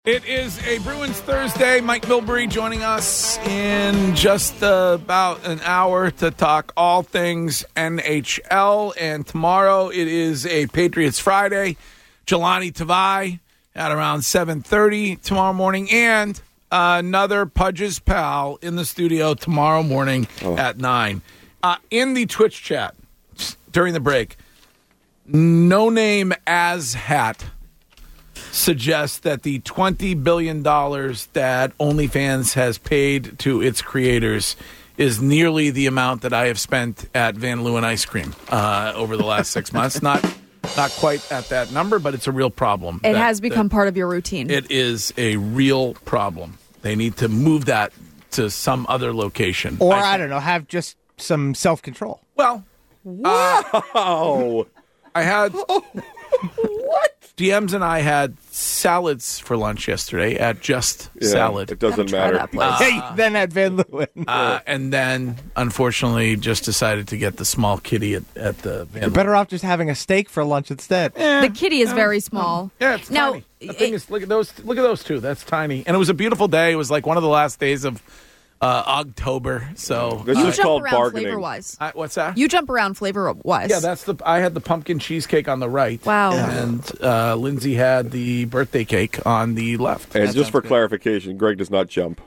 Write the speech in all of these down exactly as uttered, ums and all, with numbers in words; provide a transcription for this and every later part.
It is a Bruins Thursday. Mike Milbury joining us in just uh, about an hour to talk all things N H L. And tomorrow it is a Patriots Friday. Jelani Tavai at around seven thirty tomorrow morning. And another Pudge's pal in the studio tomorrow morning oh. at nine. Uh, in the Twitch chat during the break, No Name As Hat suggests that the twenty billion dollars that OnlyFans has paid to its creators is nearly the amount that I have spent at Van Leeuwen Ice Cream uh, over the last six months. Not not quite at that number, but it's a real problem. It that, has become part of your routine. It is a real problem. They need to move that to some other location. Or, I, I don't know, have just some self-control. Well, wow. Uh, I had... What? D Ms and I had salads for lunch yesterday at Just yeah, Salad. It doesn't matter. Uh, hey, then at Van Leeuwen. Uh, and then, unfortunately, just decided to get the small kitty at, at the Van You're Leeuwen. better off just having a steak for lunch instead. Eh, the kitty is very small. Yeah, it's now, tiny. The thing is, look at those. Look at those two. That's tiny. And it was a beautiful day. It was like one of the last days of uh, October. So this you is jump called around bargaining. flavor-wise. I, what's that? You jump around flavor-wise. Yeah, that's the. I had the pumpkin cheesecake on the right. Wow. And uh, Lindsay had the birthday cake on the left. And That just for good. clarification, Greg does not jump.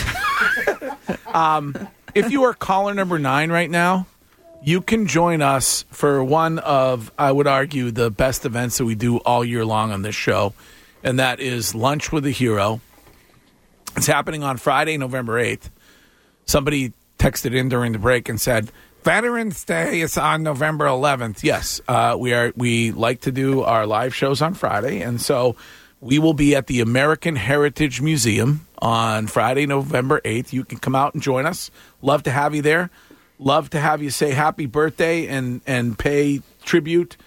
um, if you are caller number nine right now, you can join us for one of, I would argue, the best events that we do all year long on this show, and that is Lunch with a Hero. It's happening on Friday, November eighth. Somebody texted in during the break and said, Veterans Day is on November eleventh. Yes, uh, we are. We like to do our live shows on Friday, and so we will be at the American Heritage Museum on Friday, November eighth. You can come out and join us. Love to have you there. Love to have you say happy birthday and, and pay tribute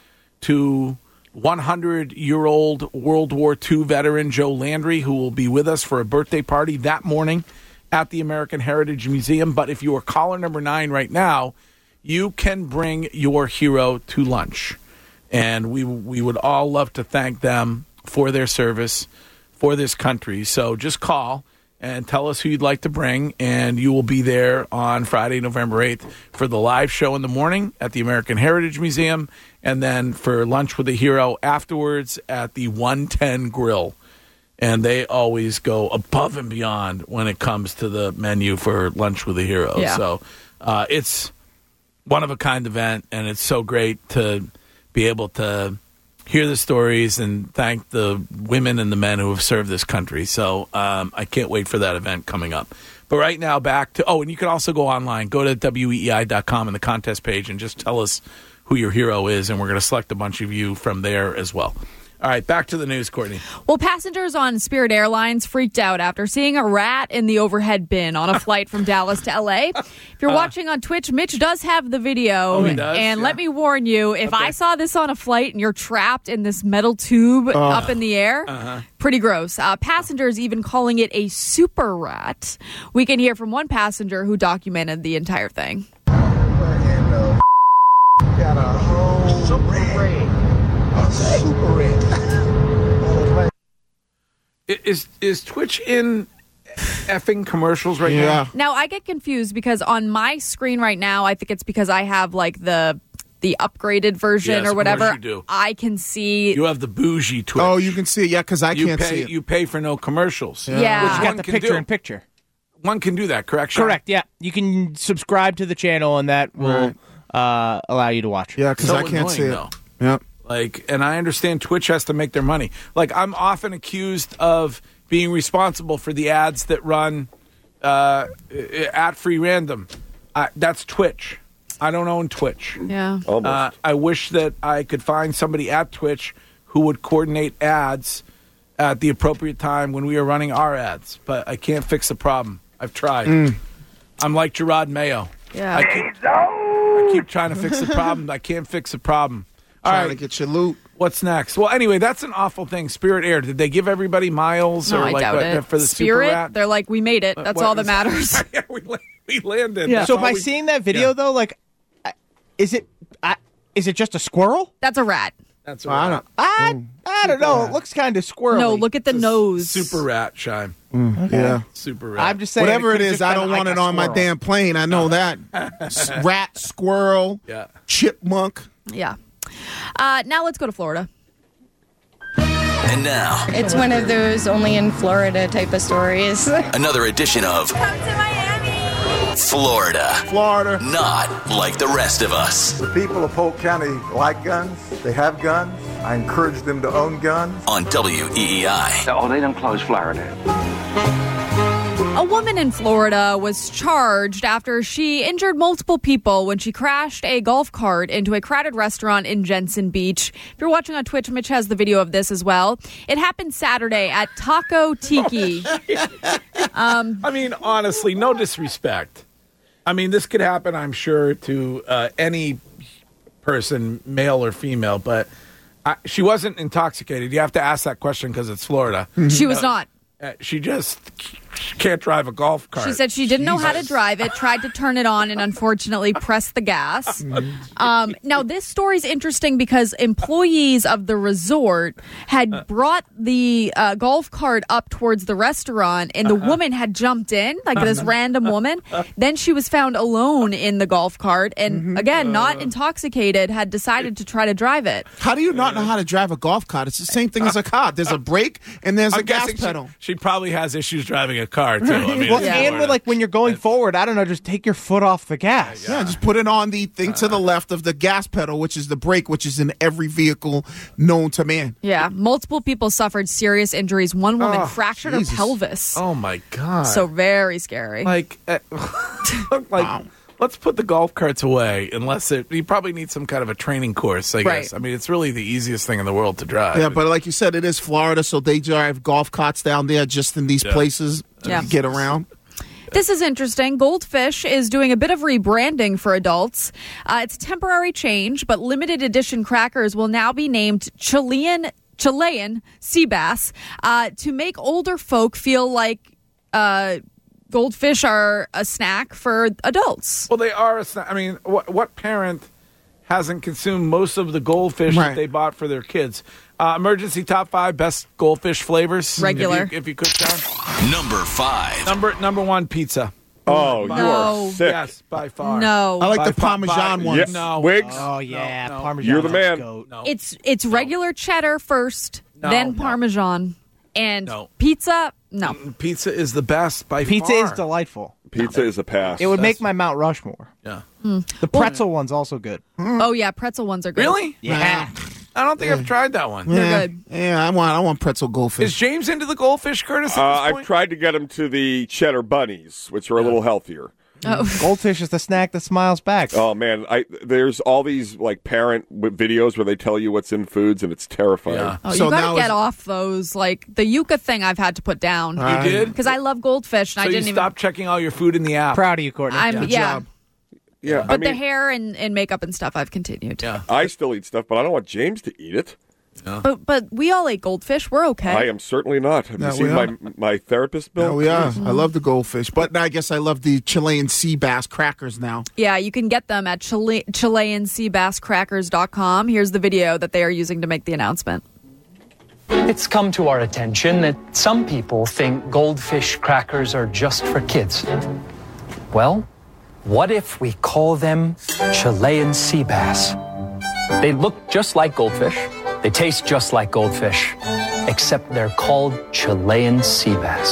to one hundred-year-old World War Two veteran Joe Landry, who will be with us for a birthday party that morning at the American Heritage Museum. But if you are caller number nine right now, you can bring your hero to lunch. And we we would all love to thank them for their service for this country. So just call and tell us who you'd like to bring, and you will be there on Friday, November eighth for the live show in the morning at the American Heritage Museum, and then for Lunch with a Hero afterwards at the one ten Grill. And they always go above and beyond when it comes to the menu for Lunch with a Hero. Yeah. So uh, it's one-of-a-kind event, and it's so great to be able to hear the stories and thank the women and the men who have served this country. So um, I can't wait for that event coming up. But right now, back to – oh, and you can also go online. Go to W E E I dot com in the contest page and just tell us who your hero is, and we're going to select a bunch of you from there as well. All right, back to the news, Courtney. Well, passengers on Spirit Airlines freaked out after seeing a rat in the overhead bin on a flight from Dallas to L A. If you're uh, watching on Twitch, Mitch does have the video. Oh, he does? And yeah. let me warn you, if okay. I saw this on a flight and you're trapped in this metal tube uh, up in the air, uh-huh. pretty gross. Uh, passengers even calling it a super rat. We can hear from one passenger who documented the entire thing. Got a whole super rat. A super rat. Is is Twitch in effing commercials right yeah. now? Now, I get confused because on my screen right now, I think it's because I have like the the upgraded version Yes, or of whatever. course you do. I can see. You have the bougie Twitch. Oh, you can see it, yeah, because I you can't pay, see it. You pay for no commercials. Yeah. Yeah. Which you One got the can picture do. in picture. One can do that, correct, Sean? Correct, yeah. You can subscribe to the channel, and that will Right. uh, allow you to watch. Yeah, because So I can't annoying, see it. though. Yep. Like, and I understand Twitch has to make their money. Like, I'm often accused of being responsible for the ads that run uh, at Free Random. Uh, that's Twitch. I don't own Twitch. Yeah. Almost. Uh, I wish that I could find somebody at Twitch who would coordinate ads at the appropriate time when we are running our ads. But I can't fix the problem. I've tried. Mm. I'm like Gerard Mayo. Yeah. I keep, I keep trying to fix the problem. I can't fix the problem. All Trying right. to get your loot. What's next? Well, anyway, that's an awful thing. Spirit Air. Did they give everybody miles No, or I like doubt uh, it. for the Spirit, Super Rat? they're like, we made it. That's What all that is- matters. yeah, we, la- we landed. Yeah. That's So all by we- seeing that video, Yeah. though, like, uh, is it uh, is it just a squirrel? That's a rat. That's Well, I a don't. I, I don't know. It looks kind of squirrely. No, look at the nose. super rat, Shime. Yeah. Super rat. I'm just saying. Whatever it could've is, just I been don't like want a it on my squirrel. damn plane. I know that. S- Rat, squirrel, yeah. chipmunk. Yeah. Uh, now let's go to Florida. And now, It's one of those only in Florida type of stories. another edition of Come to Miami. Florida. Florida. Not like the rest of us. The people of Polk County like guns. They have guns. I encourage them to own guns. On W E E I. Oh, they don't close Florida. A woman in Florida was charged after she injured multiple people when she crashed a golf cart into a crowded restaurant in Jensen Beach. If you're watching on Twitch, Mitch has the video of this as well. It happened Saturday at Taco Tiki. um, I mean, honestly, no disrespect. I mean, this could happen, I'm sure, to uh, any person, male or female, but I, she wasn't intoxicated. You have to ask that question because it's Florida. she was not. Uh, she just can't drive a golf cart. She said she didn't know how to drive it, tried to turn it on, and unfortunately pressed the gas. Um, now, this story is interesting because employees of the resort had brought the uh, golf cart up towards the restaurant, and the woman had jumped in, like this random woman. Then she was found alone in the golf cart, and again, not intoxicated, had decided to try to drive it. How do you not know how to drive a golf cart? It's the same thing as a car. There's a brake and there's I'm a gas guessing she- pedal. She, probably has issues driving a car, too. I mean, Well, it's Yeah. and Florida. with, like when you're going forward, I don't know, just take your foot off the gas. Yeah, just put it on the thing to the left of the gas pedal, which is the brake, which is in every vehicle known to man. Yeah, multiple people suffered serious injuries. One woman Oh, fractured Jesus. her pelvis. Oh, my God. So very scary. Like, uh, like let's put the golf carts away unless it, you probably need some kind of a training course, I guess. Right. I mean, it's really the easiest thing in the world to drive. Yeah, but like you said, it is Florida, so they drive golf carts down there just in these Yeah. places to Yeah. get around. This is interesting. Goldfish is doing a bit of rebranding for adults. Uh, it's temporary change, but limited edition crackers will now be named Chilean Chilean sea bass uh, to make older folk feel like uh, goldfish are a snack for adults. Well, they are. A sna- I mean, what, what parent hasn't consumed most of the goldfish Right. that they bought for their kids? Uh, emergency top five best goldfish flavors. Regular. If you, if you could, John. Number five. Number number one, pizza. Oh, you No. are sick. Yes, by far. No, I like By the far- Parmesan by- ones. Yeah. No. Wigs? Oh yeah, no. Parmesan. You're the man. Goat. No. it's it's regular cheddar first, No, then no. Parmesan, and No. pizza. No, Pizza is the best by Pizza far. is delightful. Pizza is a pass. It would make my Mount Rushmore. Yeah. The pretzel one's also good. oh yeah, pretzel ones are good. Really? Yeah. I don't think I've tried that one. They're yeah. good. Yeah, I want I want pretzel Is goldfish. James into the goldfish, Curtis? Uh, At this I've point? tried to get him to the cheddar bunnies, which are a little healthier. Oh. Goldfish is the snack that smiles back. Oh man, I there's all these like parent w- videos where they tell you what's in foods, and it's terrifying. Yeah. Oh, So you now gotta get is- off those. Like the yucca thing, I've had to put down You did? because I love goldfish, and So I you didn't even. stopped checking all your food in the app. Proud of you, Courtney. I'm Good yeah, job. Yeah, but I mean, the hair and, and makeup and stuff, I've continued. Yeah. I still eat stuff, but I don't want James to eat it. But but we all ate goldfish. We're okay. I am certainly not. Have Yeah, you seen we my are. my therapist bill? Oh, we are. I love the goldfish, but I guess I love the Chilean sea bass crackers now. Yeah, you can get them at Chile, Chilean Sea Bass Crackers dot com. Here's the video that they are using to make the announcement. It's come to our attention that some people think goldfish crackers are just for kids. Well, what if we call them Chilean sea bass? They look just like goldfish. They taste just like goldfish, except they're called Chilean sea bass.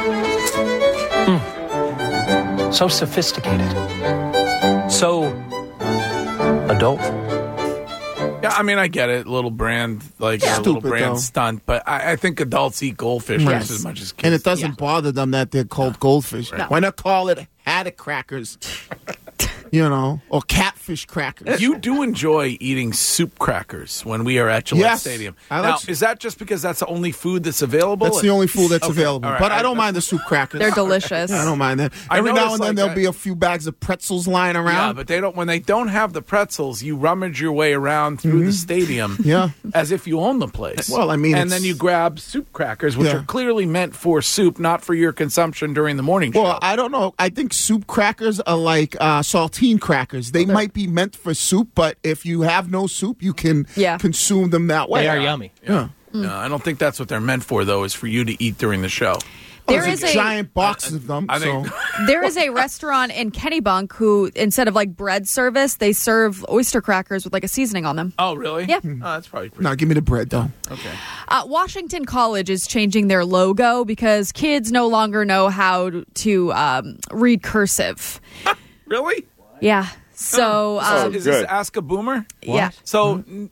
Mm. So sophisticated. So adult. Yeah, I mean, I get it. Little brand, like a little Stupid, brand though. stunt, but I, I think adults eat goldfish Yes. just as much as kids. And it doesn't bother them that they're called goldfish. No. Why not call it haddock crackers? You know, or catfish crackers. You do enjoy eating soup crackers when we are at Gillette Yes. Stadium. I now, like- is that just because that's the only food that's available? That's the only food that's Okay, available. all right. But I I- don't mind the soup crackers. They're delicious. I don't mind that. I Every now noticed, and then like, there'll I- be a few bags of pretzels lying Yeah, around. but they don't. When they don't have the pretzels, you rummage your way around through the stadium, Mm-hmm. Yeah. as if you own the place. Well, I mean, and it's- then you grab soup crackers, which Yeah. are clearly meant for soup, not for your consumption during the morning show. Well, I don't know. I think soup crackers are like uh, saltine saltine crackers. They might be meant for soup, but if you have no soup, you can Yeah. consume them that way. They are yummy. Yeah. No, I don't think that's what they're meant for, though, is for you to eat during the show. There There's is a a giant box of them. I so. think- there is a restaurant in Kennebunk who, instead of like bread service, they serve oyster crackers with like a seasoning on them. Oh, really? Yeah. Oh, that's probably pretty No, give me the bread, though. Okay. Uh, Washington College is changing their logo because kids no longer know how to um, read cursive. Really? Yeah. So, So um, is this good. Ask a Boomer? yeah. So n-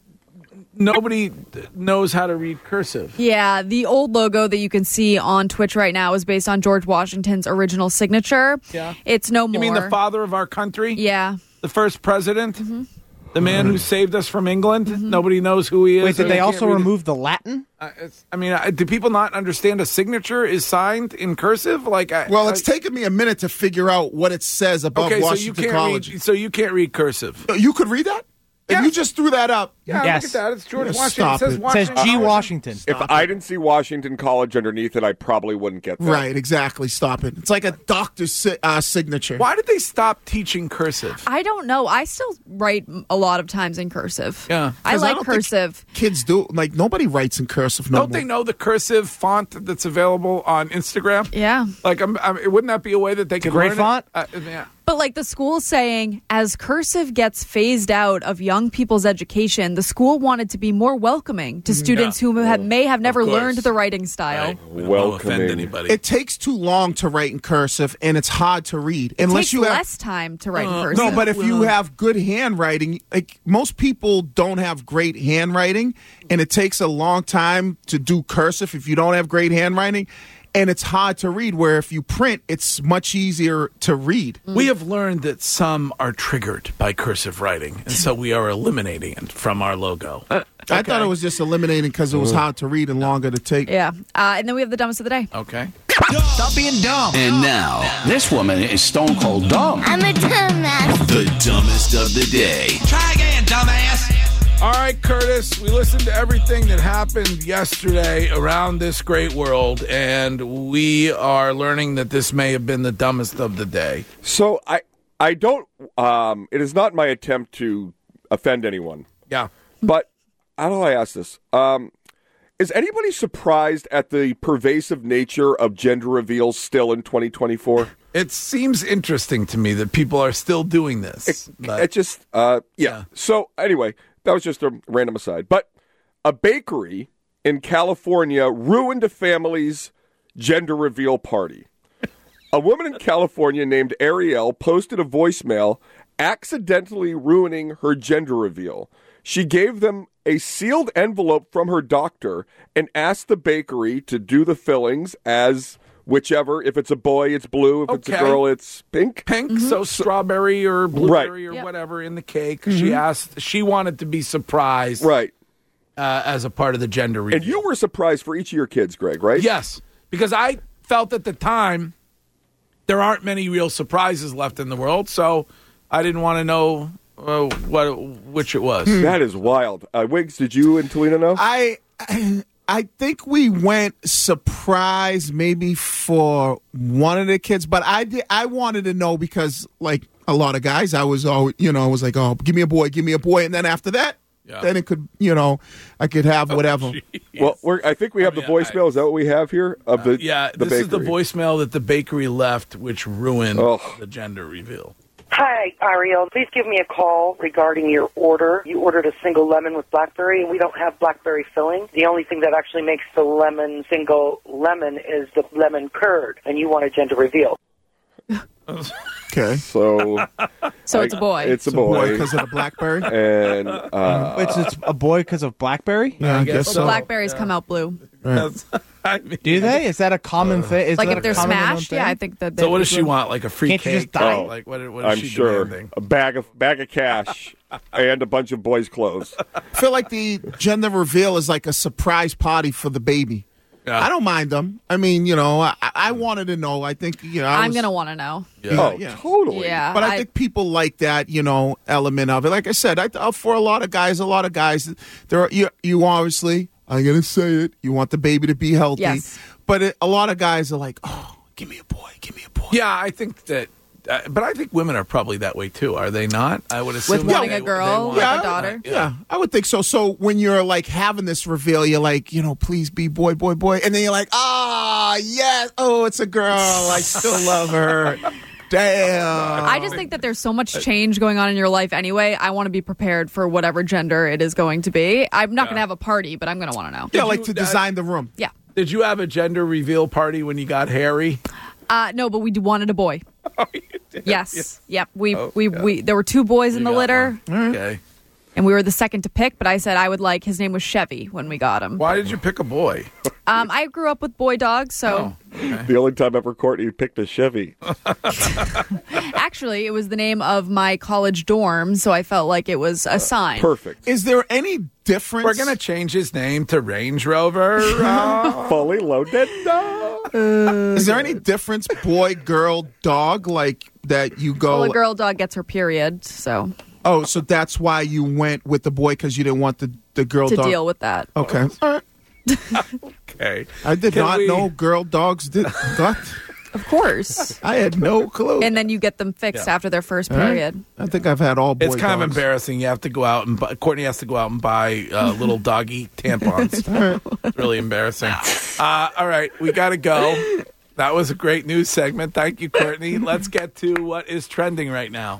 nobody knows how to read cursive. Yeah, the old logo that you can see on Twitch right now is based on George Washington's original signature. Yeah. It's no more. You mean the father of our country? Yeah. The first president? Mm-hmm. The man who saved us from England? Nobody knows who he is. Wait, did or they can't also read it. remove the Latin? Uh, it's, I mean, uh, do people not understand a signature is signed in cursive? Like, I, Well, it's I, taken me a minute to figure out what it says above okay. So you Washington can't College. read. So you can't read cursive. You could read that? Yeah. If you just threw that up. Yeah, Yes. look at that. It's George Yeah, Washington. stop It says it. It Washington. says G. Washington. If I didn't see Washington College underneath it, I probably wouldn't get that. Right, exactly. Stop it. It's like a doctor's si- uh, signature. Why did they stop teaching cursive? I don't know. I still write a lot of times in cursive. Yeah. I 'Cause like don't think cursive. Kids do. Like, nobody writes in cursive no Don't more. they know the cursive font that's available on Instagram? Yeah. Like, I'm, I'm, wouldn't that be a way that they could great learn font? It? Uh, yeah. But like the school's saying, as cursive gets phased out of young people's education, the school wanted to be more welcoming to students Yeah. who have, may have never course. learned the writing style. Right. We don't want to offend Welcoming. anybody. It takes too long to write in cursive, and it's hard to read. It Unless takes you have. less time to write in cursive. No, but if you have good handwriting, like most people don't have great handwriting, and it takes a long time to do cursive if you don't have great handwriting, and it's hard to read. Where if you print, it's much easier to read. We have learned that some are triggered by cursive writing, and so we are eliminating it from our logo. I thought it was just eliminating because it was hard to read and longer to take. Yeah. Uh, and then we have the dumbest of the day. Okay. Stop being dumb. And now, this woman is stone cold dumb. I'm a dumbass. The dumbest of the day. Try again, dumbass. All right, Curtis, we listened to everything that happened yesterday around this great world, and we are learning that this may have been the dumbest of the day. So I, I don't. Um, it is not my attempt to offend anyone, Yeah. but how do I ask this? Um, is anybody surprised at the pervasive nature of gender reveals still in twenty twenty-four? It seems interesting to me that people are still doing this. It, but- it just, uh, yeah. Yeah. So anyway, that was just a random aside. But a bakery in California ruined a family's gender reveal party. A woman in California named Ariel posted a voicemail accidentally ruining her gender reveal. She gave them a sealed envelope from her doctor and asked the bakery to do the fillings as whichever. If it's a boy, it's blue. If it's a Okay. girl, it's pink. pink, so strawberry or blueberry or Yep. whatever in the cake. She asked, she wanted to be surprised Right. uh, as a part of the gender reveal. And you were surprised for each of your kids, Greg, right? Yes, because I felt at the time there aren't many real surprises left in the world, so I didn't want to know uh, what which it was. That is wild. Uh, Wiggs, did you and Talina know? I I think we went surprise maybe for one of the kids, but I did I wanted to know because like a lot of guys, I was always you know I was like, oh, give me a boy, give me a boy, and then after that, Yeah. then it could you know I could have whatever. Well, we're, I think we have I mean, the voicemail. Is that what we have here of the Yeah, the this is the bakery? voicemail that the bakery left, which ruined Oh. the gender reveal. Hi, Ariel. Please give me a call regarding your order. You ordered a single lemon with blackberry, and we don't have blackberry filling. The only thing that actually makes the lemon single lemon is the lemon curd, and you want a gender reveal. Okay, So, So it's a boy. it's a so boy boy, because of the BlackBerry. and uh, It's, it's a boy because of BlackBerry? Yeah, I guess guess so. so. Blackberries come out blue. That's- I mean, Do they? Is that a common thing? Is Like that if a they're common known smashed, thing? yeah, I think that. So they'd what be does she blue. want? Like a free Can't you cake? just dye it? Like what? What is I'm she sure demanding? a bag of bag of cash and a bunch of boys' clothes. I feel like the gender reveal is like a surprise party for the baby. Yeah. I don't mind them. I mean, you know, I, I wanted to know. I think you know. I I'm was- gonna want to know. Yeah. Oh, yeah. totally. Yeah, But I, think people like that, you know, element of it. Like I said, I, uh, for a lot of guys, a lot of guys, there are, you, you obviously, I'm gonna say it. You want the baby to be healthy, Yes. but it, a lot of guys are like, oh, give me a boy, give me a boy. Yeah, I think that Uh, but I think women are probably that way too, are they not? I would assume With wanting they- a girl, they want- like a daughter. Yeah. yeah, I would think so. So when you're like having this reveal, you're like, you know, please be boy, boy, boy, and then you're like, ah, yes, oh, it's a girl. I still love her. Damn. I just think that there's so much change going on in your life anyway. I want to be prepared for whatever gender it is going to be. I'm not Yeah. going to have a party, but I'm going to want to know. Yeah, Did like you- to design the room. Yeah. Did you have a gender reveal party when you got Harry? Uh, no, but we d- wanted a boy. Oh, you did? Yes. Yep. We Oh, we, yeah. we there were two boys in You the got litter, one. Okay. and we were the second to pick. But I said I would like his name was Chevy when we got him. Why did you pick a boy? Um, I grew up with boy dogs, so Oh, okay. The only time ever Courtney picked a Chevy. actually it was the name of my college dorm, so I felt like it was a sign. Perfect. Is there any difference? We're gonna change his name to Range Rover. Uh, Fully loaded. Is there any difference, boy, girl, dog, like that you go? Well, a girl dog gets her period, so Oh, so that's why you went with the boy because you didn't want the the girl to dog. deal with that. Okay, all right. okay. I did Can not we- know girl dogs did that. Of course. I had no clue. And then you get them fixed Yeah. after their first All right. period. I think I've had all boy It's kind of dogs. embarrassing. You have to go out and buy, Courtney has to go out and buy uh, little doggy tampons. It's really embarrassing. Uh, all right, we got to go. That was a great news segment. Thank you, Courtney. Let's get to what is trending right now.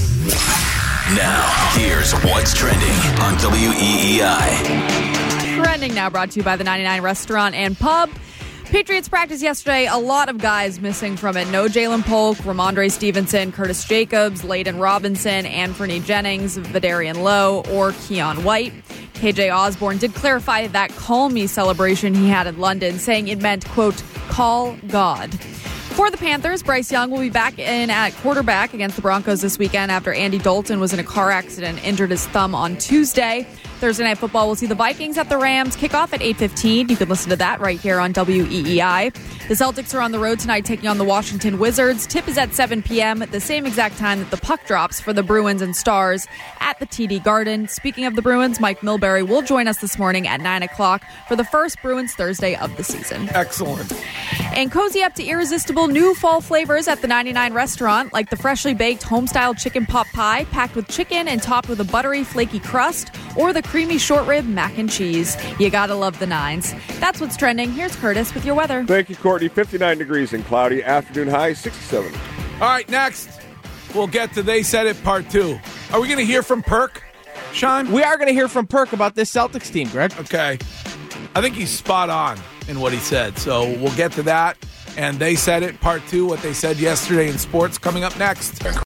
Now, here's what's trending on W E E I. Trending now brought to you by the ninety-nine Restaurant and Pub. Patriots practice yesterday. A lot of guys missing from it. No Jalen Polk, Ramondre Stevenson, Curtis Jacobs, Layden Robinson, Anthony Jennings, Vidarian Lowe, or Keon White. K J Osborne did clarify that call me celebration he had in London, saying it meant, quote, call God. For the Panthers, Bryce Young will be back in at quarterback against the Broncos this weekend after Andy Dalton was in a car accident and injured his thumb on Tuesday. Thursday Night Football will see the Vikings at the Rams. Kickoff at eight fifteen. You can listen to that right here on W E E I. The Celtics are on the road tonight taking on the Washington Wizards. Tip is at seven p.m. at the same exact time that the puck drops for the Bruins and Stars at the T D Garden. Speaking of the Bruins, Mike Milbury will join us this morning at nine o'clock for the first Bruins Thursday of the season. Excellent. And cozy up to irresistible new fall flavors at the ninety-nine Restaurant, like the freshly baked home-style chicken pot pie packed with chicken and topped with a buttery, flaky crust, or the creamy short rib mac and cheese. You gotta love the nines. That's what's trending. Here's Curtis with your weather. Thank you, Courtney. fifty-nine degrees and cloudy. Afternoon high, sixty-seven. All right, next, we'll get to They Said It Part two. Are we going to hear from Perk, Sean? We are going to hear from Perk about this Celtics team, Greg. Okay. I think he's spot on in what he said. So we'll get to that. And They Said It Part two, what they said yesterday in sports, coming up next.